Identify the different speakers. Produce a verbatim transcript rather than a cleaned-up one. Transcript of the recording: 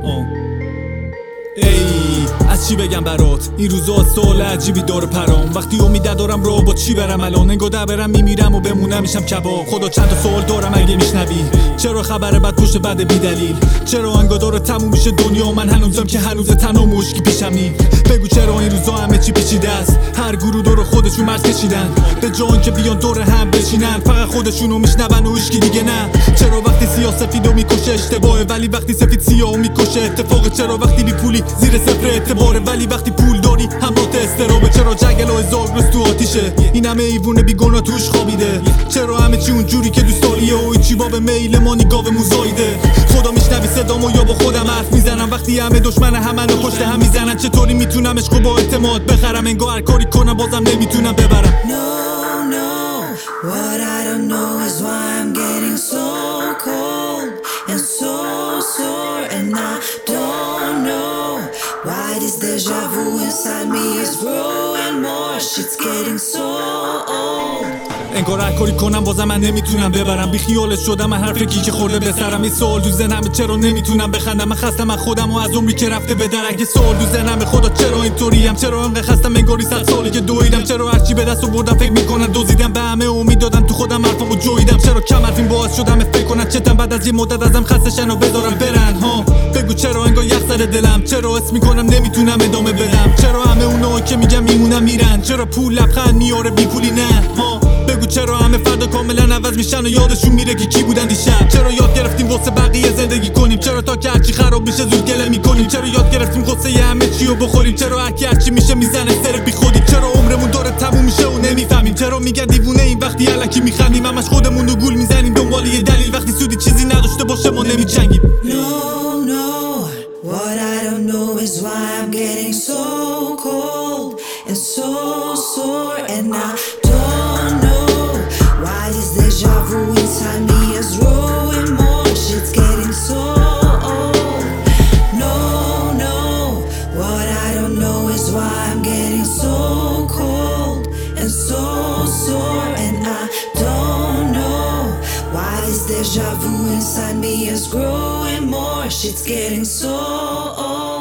Speaker 1: آه. ای از چی بگم برات این روزا سوال عجیبی داره پرام وقتی امید ندارم رو با چی برم الان انگار برم میمیرم و بمونم میشم کباب خدا چند تا سوال دارم اگه میشنوی چرا خبر بد پشت بد بی دلیل چرا انگار داره تموم میشه دنیا من هنوزم که هنوز تنها مشکی پیشم نی بگو چرا این روزا همه چی پیچیده است هر گروه دور خودشون مرز کشیدن به جان که بیان دور هم بشینن فقط خودشونو میشنون و هیچکی دیگه نه چرا وقتی سیاه سفیدو میکشه اشتباهه ولی وقتی سفید سیاهو میکشه اتفاقه چرا وقتی بی پولی زیر صفر اعتباره ولی وقتی پول داری همراه استرابه چرا جنگل و هزار روز تو آتیشه این همه ایوونه بیگناه توش خوابیده چرا همه چی اونجوری که دوست داریه و هیچی باب میل ما نگاه موزاییده خدا میشنوی صدامو یا با خودم حرف میزنم وقتی همه دشمن همنو پشت هم میزنن چطوری میتونم عشقو با اعتماد بخرم انگار هر کاری کنم بازم نمیتونم ببرم
Speaker 2: No, no, what I don't know is why I'm getting so cold and so sore and I don't know why this deja vu inside me is growing more shit's getting so old
Speaker 1: انگار هر کاری کنم بازم من نمیتونم ببرم بی خیالت شدم من هر فکری که خورده به سرم این سوال تو ذهنمه چرا نمیتونم بخندم من خستم من خودم و از عمری که رفته به درک یه سوال تو ذهنمه خدا چرا اینطوریم چرا انقدر خستم انگاری صد سالی که دویدم چرا هرچی به دست آوردم فکر میکنن دزدیدم به همه امید دادم تو خودم حرفمو جویدم چرا کم حرفیم باعث شدم فکر کنن چتم بعد از یه مدت ازم خستشن و بذارم برن ها بگو چرا انگار یخ سر دلم چرا اسم میکنم نمیتونم ادامه بدم چرا همه اونا که میگم میمونن میرن چرا پول لبخند میاره بی پولی نه ها بگو چرا همه فردا کاملا عوض میشن و یادشون میره که کی بودن دیشب چرا یاد گرفتیم واسه بقیه زندگی کنیم چرا تا که هرچی خراب میشه زود گله میکنیم چرا یاد گرفتیم غصه همه چی رو بخوریم چرا هرکی هرچی میشه میزنه سر بی خودی چرا عمرمون داره تموم میشه و نمیفهمیم چرا میگن دیوونه این وقتی الکی میخندیم همش خودمون رو گول میزنیم دنبال یه دلیل وقتی سودی چیزی نداشته باشه ما نمیجنگیم
Speaker 2: No, no, what I don't know is why I'm getting so cold and so sore and I don't know why this deja vu inside me is growing more shit's getting so old No, no, what I don't know is why I'm getting so cold and so sore and I don't know why this deja vu inside me is growing more shit's getting so old